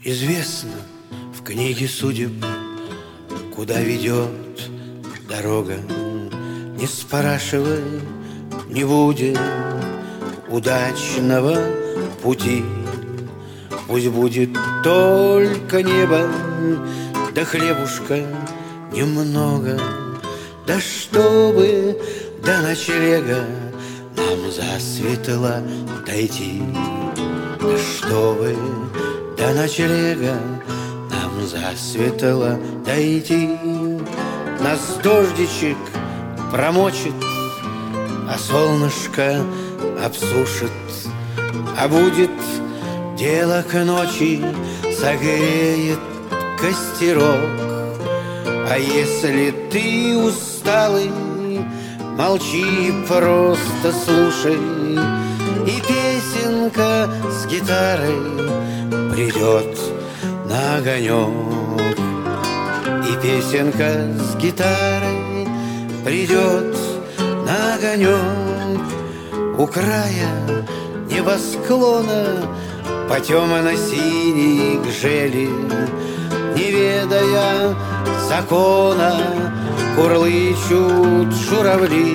Известно в книге судеб, куда ведет дорога. Не спрашивай, не будет удачного пути. Пусть будет только небо, да хлебушка немного, да чтобы до ночлега нам засветло дойти. Да чтобы до ночлега нам засветло дойти. Нас дождичек промочит, а солнышко обсушит, а будет дело к ночи, согреет костерок. А если ты усталый, молчи, просто слушай, и песенка с гитарой придет на огонек. И песенка с гитарой придет на огонек. У края небосклона по темно-синей гжели, не ведая закона, курлычут журавли.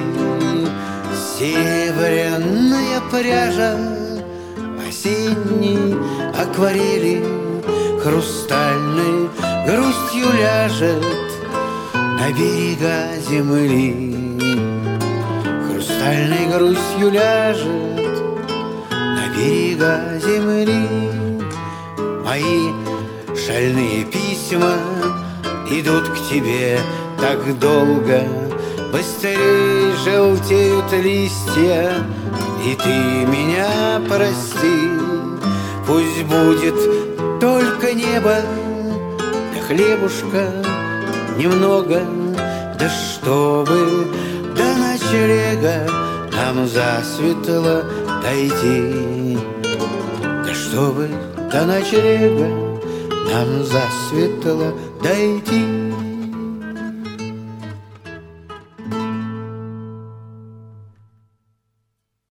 Серебряная пряжа осенней акварели хрустальной грустью ляжет на берега земли. Хрустальной грустью ляжет на берега земли. Мои шальные письма идут к тебе так долго, быстрее желтеют листья, и ты меня прости. Пусть будет только небо, да хлебушка немного, да чтобы до ночлега нам засветло дойти. Да чтобы до ночлега нам засветло дойти.